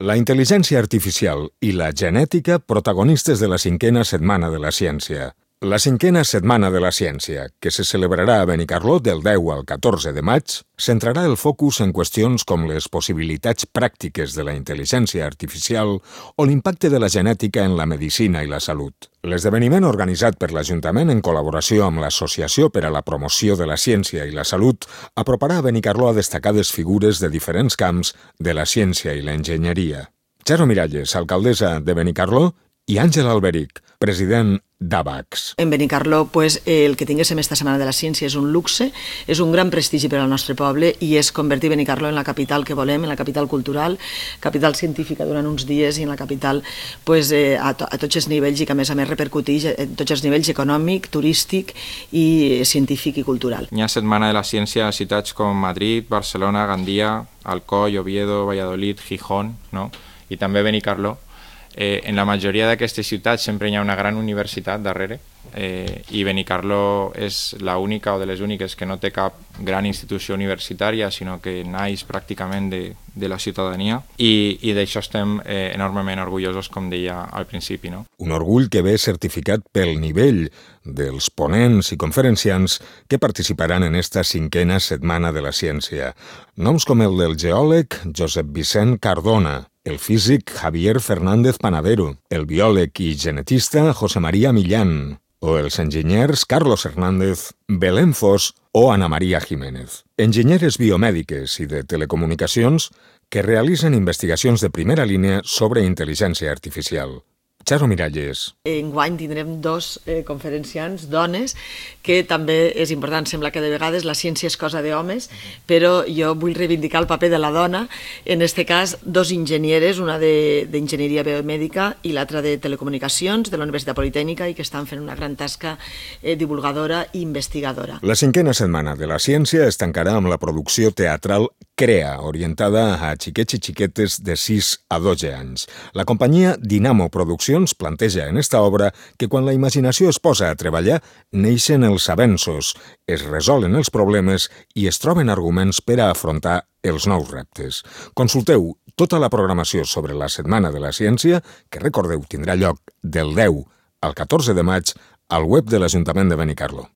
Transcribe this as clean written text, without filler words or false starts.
La intel·ligència artificial i la genètica, protagonistes de la 5a Setmana de la Ciència. La 5a Setmana de la Ciència, que se celebrarà a Benicarló del 10 al 14 de maig, centrarà el focus en qüestions com les possibilitats pràctiques de la intel·ligència artificial o l'impacte de la genètica en la medicina i la salut. L'esdeveniment organitzat per l'Ajuntament en col·laboració amb l'Associació per a la Promoció de la Ciència i la Salut aproparà a Benicarló a destacades figures de diferents camps de la ciència i l'enginyeria. Charo Miralles, alcaldessa de Benicarló, i Àngel Alberic, president d'AVAX. En Benicarló, el que tinguéssim esta Setmana de la Ciència és un luxe, és un gran prestigi per al nostre poble i és convertir Benicarló en la capital que volem, en la capital cultural, capital científica durant uns dies i en la capital a tots els nivells i que a més repercuteix en tots els nivells econòmic, turístic i científic i cultural. Hi ha Setmana de la Ciència a ciutats com Madrid, Barcelona, Gandia, Alcoi, Oviedo, Valladolid, Gijón, no? I també Benicarló. En la majoria d'aquestes ciutats sempre hi ha una gran universitat darrere i Benicarló és l'única o de les úniques que no té cap gran institució universitària, sinó que naix pràcticament de la ciutadania i d'això estem enormement orgullosos, com deia al principi. No? Un orgull que ve certificat pel nivell dels ponents i conferenciants que participaran en esta 5a Setmana de la Ciència. Noms com el del geòleg Josep Vicent Cardona, el físic Javier Fernández Panadero, el biòleg i genetista José María Millán, o els enginyers Carlos Hernández, Belén Fos o Ana María Jiménez. Enginyeres biomèdiques i de telecomunicacions que realitzen investigacions de primera línia sobre intel·ligència artificial. Charo Miralles. Enguany tindrem dos conferenciants, dones, que també és important. Sembla que de vegades la ciència és cosa d'homes, però jo vull reivindicar el paper de la dona. En aquest cas, dos enginyeres, una d'enginyeria biomèdica i l'altra de telecomunicacions de la Universitat Politècnica i que estan fent una gran tasca divulgadora i investigadora. La 5a Setmana de la Ciència es tancarà amb la producció teatral CREA, orientada a xiquets i xiquetes de 6 a 12 anys. La companyia Dinamo Produccions planteja en esta obra que quan la imaginació es posa a treballar, neixen els avenços, es resolen els problemes i es troben arguments per a afrontar els nous reptes. Consulteu tota la programació sobre la Setmana de la Ciència, que recordeu tindrà lloc del 10 al 14 de maig, al web de l'Ajuntament de Benicarló.